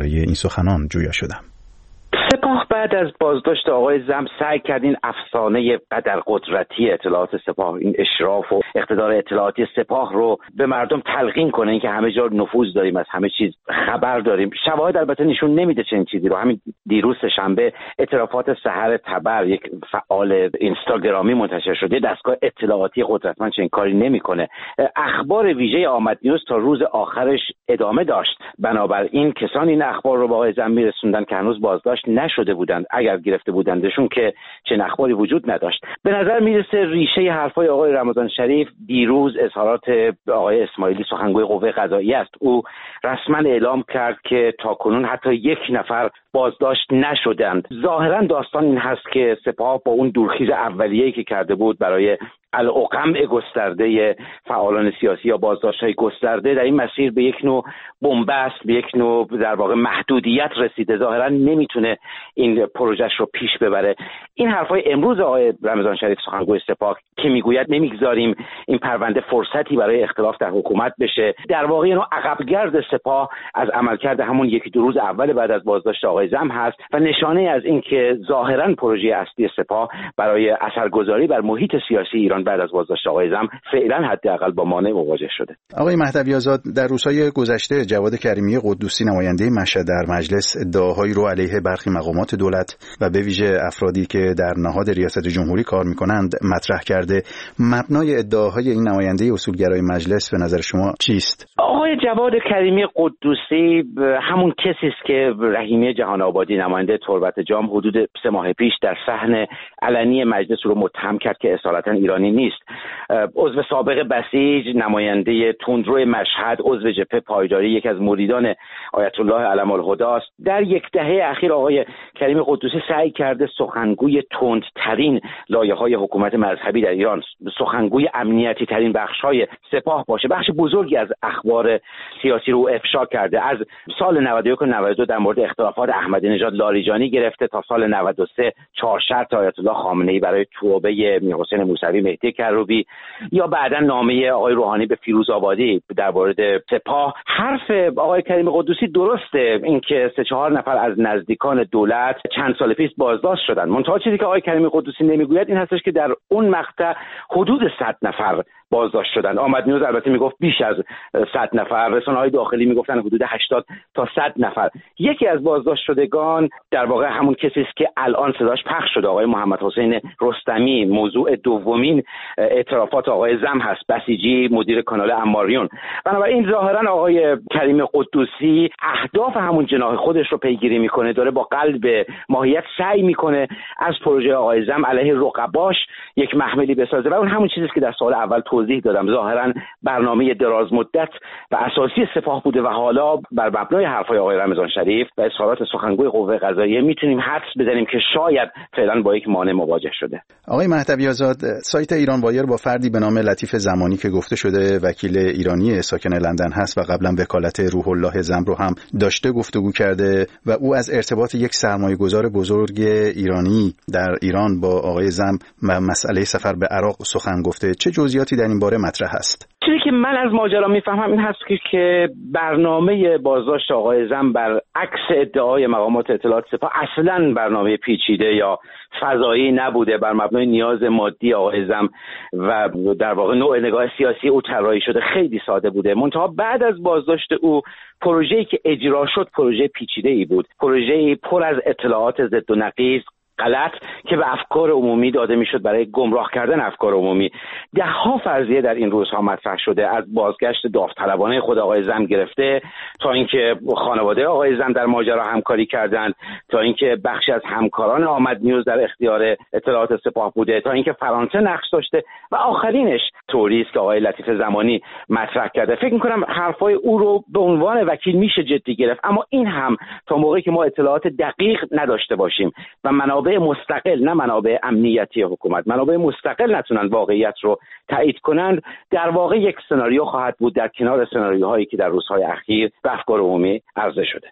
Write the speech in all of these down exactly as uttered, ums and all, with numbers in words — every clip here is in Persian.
درباره این سخنان جویا شدم. سپاه بعد از بازداشت آقای زم سعی کرد این افسانه قدرقدرتی اطلاعات سپاه، این اشراف و اقتدار اطلاعاتی سپاه رو به مردم تلقین کنه، اینکه همه جا نفوذ داریم، از همه چیز خبر داریم. شواهد البته نشون نمیده چنین چیزی رو. همین دیروز شنبه اعترافات سحر تبر، یک فعال اینستاگرامی منتشر شده، دستگاه اطلاعاتی قدرتمند چنین کاری نمیکنه. اخبار ویژه آمد نیوز تا روز آخرش ادامه داشت، بنابراین کسان این اخبار رو به آقای زم میرسوندن که هنوز بازداشت نشده بودند، اگر گرفته بودندشون که چنین اخباری وجود نداشت. به نظر میرسه ریشه حرفای آقای رمضان شریف دیروز اظهارات آقای اسماعیلی سخنگوی قوه قضاییه است. او رسما اعلام کرد که تاکنون حتی یک نفر بازداشت نشدند. ظاهرا داستان این هست که سپاه با اون دورخیز اولیه‌ای که کرده بود برای القمع گسترده فعالان سیاسی یا بازداشت‌های گسترده، در این مسیر به یک نوع بنبست، به یک نوع در واقع محدودیت رسیده. ظاهرا نمیتونه این پروژهش رو پیش ببره. این حرفای امروز آقای رمضان شریف سخنگوی سپاه که میگوید نمیگذاریم این پرونده فرصتی برای اختلاف در حکومت بشه، در واقع اینو عقبگرد سپاه از عملکرد همون یکی دو روز اول بعد از بازداشت آقای زم هست و نشانه از این که ظاهرا پروژه اصلی سپاه برای اثرگذاری بر محیط سیاسی ایران بعد از بازداشت آقای زم فعلا حداقل با مانع مواجه شده. آقای مهدوی آزاد، در روزهای گذشته جواد کریمی قدوسی نماینده مشهد در مجلس ادعاهایی رو علیه برخی مقامات دولت و به ویژه افرادی که در نهاد ریاست جمهوری کار می‌کنند مطرح کرده. مبنای ادعاهای این نماینده اصولگرای مجلس به نظر شما چیست؟ آقای جواد کریمی قدوسی همون کسی است که رحیمی جهان آبادی نماینده تربت جام حدود سه ماه پیش در صحن علنی مجلس رو متهم کرد که اصالتا ایرانی نیست. عضو سابق بسیج، نماینده تندرو مشهد، عضو جبهه پایداری، یک از مریدان آیت الله علم الهدی است. در یک دهه اخیر آقای کریمی قدوسی سعی کرده سخنگوی تندترین لایه‌های حکومت مذهبی در ایران، سخنگوی امنیتی ترین بخش‌های سپاه باشه. بخش بزرگی از اخبار سیاسی رو افشا کرده. از سال نود و یک و نود و دو در مورد اختلافات احمدی نژاد لاریجانی گرفته تا سال نود و سه چهار شرط آیت الله خامنه‌ای برای توبه میرحسین موسوی، مهدی کروبی، یا بعداً نامه آقای روحانی به فیروزآبادی در مورد سپاه. حرف آقای کریم قدوسی درسته، اینکه سه چهار نفر از نزدیکان دولت چند سال پیش بازداشت شدن. منتها چیزی که آقای کریم قدوسی نمیگوید این هستش که در اون مقطع حدود صد نفر بازداشت شدن. آمد نیوز البته میگفت بیش از صد نفر، رسانه‌های داخلی میگفتن حدود هشتاد تا صد نفر. یکی از بازداشت شدگان در واقع همون کسی است که الان صداش پخش شده، آقای محمد حسین رستمی. موضوع دومین اعترافات آقای زم هست، بسیجی، مدیر کانال اماریون. بنابراین ظاهرا آقای کریم قدوسی اهداف همون جناح خودش رو پیگیری میکنه، داره با قلب ماهیت سعی میکنه از پروژه آقای زم علیه رقباش یک محملی بسازه و اون همون چیزی است که در سال اول توضیح دادم. ظاهرا برنامه دراز مدت و اساسی سپاه بوده و حالا بر مبنای حرفای آقای رمضان شریف و اظهارات سخنگوی قوه قضاییه میتونیم حدس بزنیم که شاید فعلا با یک مانع مواجه شده. آقای مهدوی آزاد، سایت ایران وایر با فردی به نام لطیف زمانی که گفته شده وکیل ایرانی ساکن لندن هست و قبلا وکالت روح الله زم رو هم داشته گفتگو کرده و او از ارتباط یک سرمایه‌گذار بزرگ ایرانی در ایران با آقای زم و مسئله سفر به عراق سخن گفته. چه جزئیاتی در این باره مطرح است؟ چیزی که من از ماجرا میفهمم این هست که, که برنامه بازداشت آقای زم برعکس ادعای مقامات اطلاعات سپاه اصلاً برنامه پیچیده یا فضایی نبوده، بر مبنای نیاز مادی آقای زم و در واقع نوع نگاه سیاسی او طراحی شده، خیلی ساده بوده. منتها بعد از بازداشت او پروژه‌ای که اجرا شد پروژه پیچیده‌ای بود، پروژه‌ای پر از اطلاعات ضد و نقیض، غلط که به افکار عمومی داده میشد برای گمراه کردن افکار عمومی. ده ها فرضیه در این روزها مطرح شده، از بازگشت داوطلبانه خود آقای زم گرفته تا اینکه خانواده آقای زم در ماجرا همکاری کردند، تا اینکه بخشی از همکاران آمد نیوز در اختیار اطلاعات سپاه بوده، تا اینکه فرانسه نقش داشته و آخرینش طوری است که آقای لطیف زمانی مطرح کرده. فکر می‌کنم حرفای او رو به عنوان وکیل میشه جدی گرفت، اما این هم تا موقعی که ما اطلاعات دقیق نداشته باشیم و منابع مستقل، نه منابع امنیتی حکومت، منابع مستقل نتونن واقعیت رو تایید کنند، در واقع یک سناریو خواهد بود در کنار سناریوهایی که در روزهای اخیر به افکار عمومی عرضه شده.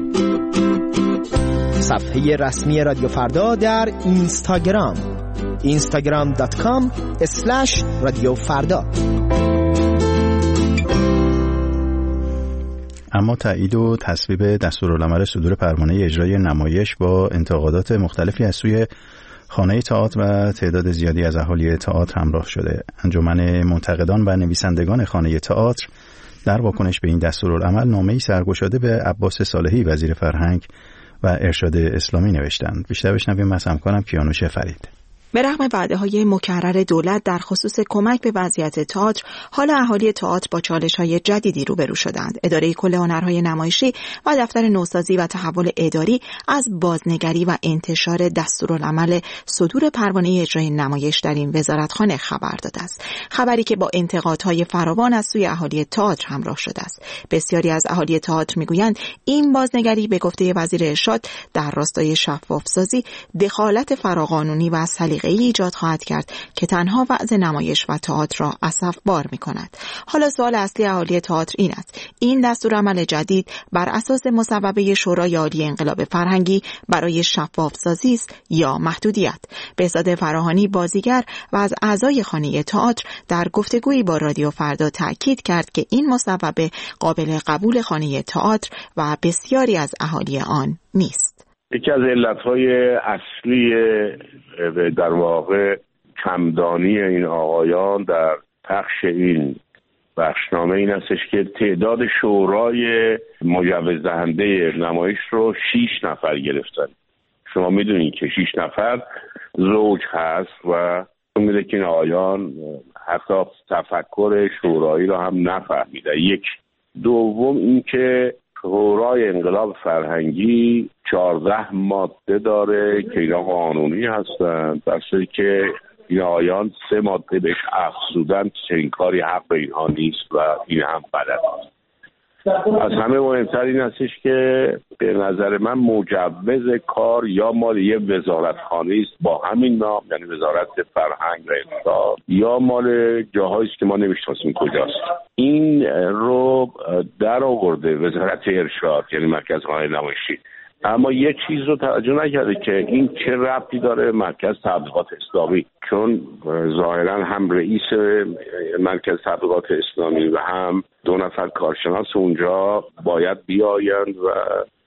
صفحه رسمی رادیو فردا در اینستاگرام اینستاگرام دات کام اسلش رادیو فردا. اما تایید و تصویب دستورالعمل صدور پروانه اجرای نمایش با انتقادات مختلفی از سوی خانه تئاتر و تعداد زیادی از اهالی تئاتر همراه شده. انجمن منتقدان و نویسندگان خانه تئاتر در واکنش به این دستورالعمل نامه‌ای سرگشاده به عباس صالحی وزیر فرهنگ و ارشاد اسلامی نوشتند. بیشتر بشنویم از همکارم کیانوش فرید. به رغم وعده‌های مکرر دولت در خصوص کمک به وضعیت تئاتر، حال اهالی تئاتر با چالش‌های جدیدی روبرو شدند. اداره کل هنرهای نمایشی و دفتر نوسازی و تحول اداری از بازنگری و انتشار دستورالعمل صدور پروانه اجرای نمایش در این وزارتخانه خبر داده است. خبری که با انتقادهای فراوان از سوی اهالی تئاتر همراه شده است. بسیاری از اهالی تئاتر میگویند این بازنگری به گفته وزیر ارشاد در راستای شفاف‌سازی، دخالت فراقانونی و سلیقه‌ای ایجاد خواهد کرد که تنها وضع نمایش و تئاتر را اسف‌بار می‌کند. حالا سوال اصلی اهالی تئاتر این است: این دستورالعمل جدید بر اساس مصوبه شورای عالی انقلاب فرهنگی برای شفاف‌سازی است یا محدودیت؟ بهزاد فراهانی بازیگر و از اعضای خانه تئاتر در گفتگویی با رادیو فردا تاکید کرد که این مصوبه قابل قبول خانه تئاتر و بسیاری از اهالی آن نیست. یکی از علتهای اصلی در واقع کمدانی این آقایان در پخش این بخشنامه این هستش که تعداد شورای مجوز دهنده نمایش رو شیش نفر گرفتن. شما میدونید که شیش نفر زوج هست و میده که این آقایان حتی تفکر شورایی رو هم نفهمیدن. یک دوم این که شورای انقلاب فرهنگی چهارده ماده داره که اینا قانونی هستن، در صورتی که این آیان سه ماده بهش افزودن که این کاری حق به اینها نیست و این هم غلط است. از همه مهمتر این هستش که به نظر من مجوز کار یا مال یه وزارتخانه است با همین نام، یعنی وزارت فرهنگ و ارشاد، یا مال جاهایی است که ما نمی‌شناسیم کجاست. این رو در آورده وزارت ارشاد، یعنی مرکز هنر نمایشی، اما یه چیز رو توجه نکرده که این چه ربطی داره مرکز تبلیغات اسلامی، چون ظاهرا هم رئیس مرکز تبلیغات اسلامی و هم دو نفر کارشناس اونجا باید بیایند و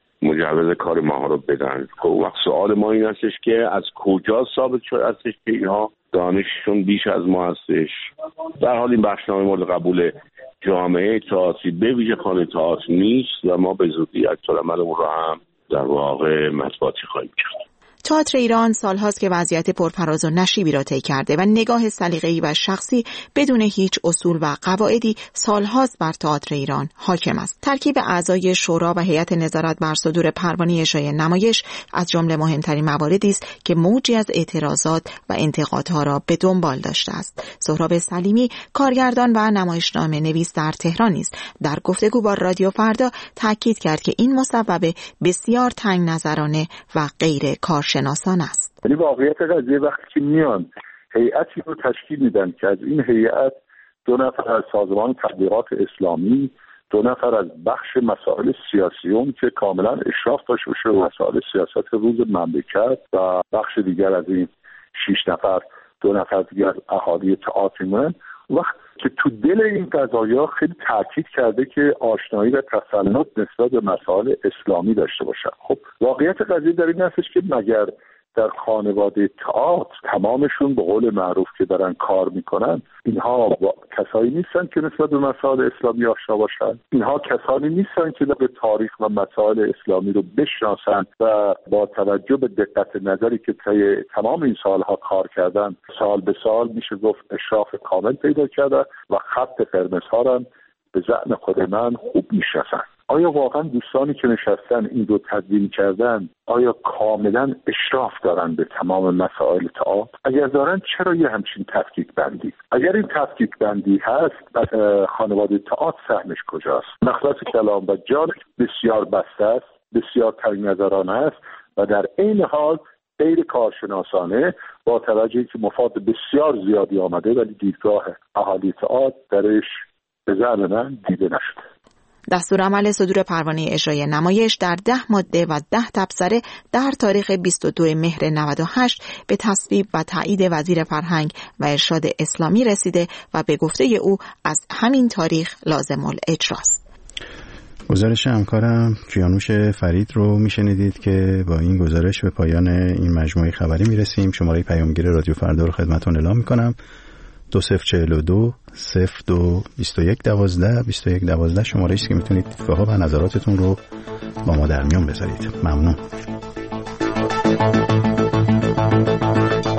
مجوز کار ما رو بدن. وقت سوال ما این هستش که از کجا ثابت شده هستش که اینها دانششون بیش از ما هستش؟ در حال این بخشنامه مورد قبول جامعه تئاتری به ویژه خانه تئاتر نیست و ما به زودی دستورالعمل رو هم در واقع مطبوعاتی خواهیم کرد. تئاتر ایران سالهاست که وضعیت پرفراز و نشیبی را طی کرده و نگاه سلیقه‌ای و شخصی بدون هیچ اصول و قواعدی سالهاست بر تئاتر ایران حاکم است. ترکیب اعضای شورا و هیئت نظارت بر صدور پروانه اجرای نمایش از جمله مهمترین مواردی است که موجی از اعتراضات و انتقادها را به دنبال داشته است. سهراب سلیمی، کارگردان و نمایشنامه نویس در تهران است، در گفتگو با رادیو فردا تاکید کرد که این مصوبه بسیار تنگ نظرانه و غیر کار شناسان است. یعنی واقعیت قضیه وقتی که میان هیئتی رو تشکیل میدن که از این هیئت دو نفر از سازمان تبلیغات اسلامی، دو نفر از بخش مسائل سیاسیون که کاملا اشراف داشته باشه و مسائل سیاست روز مملکت، و بخش دیگر از این شش نفر دو نفر دیگر از اهالی تئاتر میمونن، وقت که تو دل این قضایا خیلی تاکید کرده که آشنایی و تسلط نسبت به مسائل اسلامی داشته باشن. خب واقعیت قضیه در این هستش که مگر در خانواده تئاتر تمامشون به قول معروف که دارن کار میکنن اینها کسایی نیستن که نسبت به مسائل اسلامی آشنا باشن؟ اینها کسانی نیستن که به تاریخ و مسائل اسلامی رو بشناسن و با توجه به دقت نظری که طی تمام این سالها کار کردن سال به سال میشه گفت اشراف کامل پیدا کردن و خط قرمزها رو به ذهن خود من خوب میشناسن؟ آیا واقعا دوستانی که نشستن این رو تدوین کردن آیا کاملا اشراف دارن به تمام مسائل تئاتر؟ اگر دارن چرا یه همچین تفکیک بندی؟ اگر این تفکیک بندی هست خانواده تئاتر سهمش کجاست؟ مخلص کلام و جان بسیار بسته است، بسیار تنگ نظرانه است و در این حال غیر کارشناسانه با توجهی که مفاد بسیار زیادی آمده ولی دیدگاه اهالی تئاتر درش به ذهن من دیده نشده. دستورالعمل صدور پروانه اجرای نمایش در ده ماده و ده تبصره در تاریخ بیست و دوم مهر نود و هشت به تصویب و تایید وزیر فرهنگ و ارشاد اسلامی رسیده و به گفته او از همین تاریخ لازم الاجراست. گزارش همکارم کیانوش فرید رو میشنیدید که با این گزارش به پایان این مجموعه خبری میرسیم. شماره پیامگیر رادیو فردا رو خدمتتون اعلام میکنم: دو صفر چهل و دو صفر دو بیست و یک دوازده بیست و یک دوازده. شماره است که میتونید دیدگاه‌ها و نظراتتون رو با ما در میون بذارید. ممنون.